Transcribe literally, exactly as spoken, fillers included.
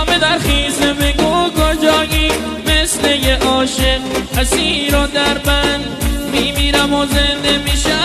نامه در خیزه بگو کجایی، مثل یه عاشق اسیر و در بند میمیرم و زنده میشم.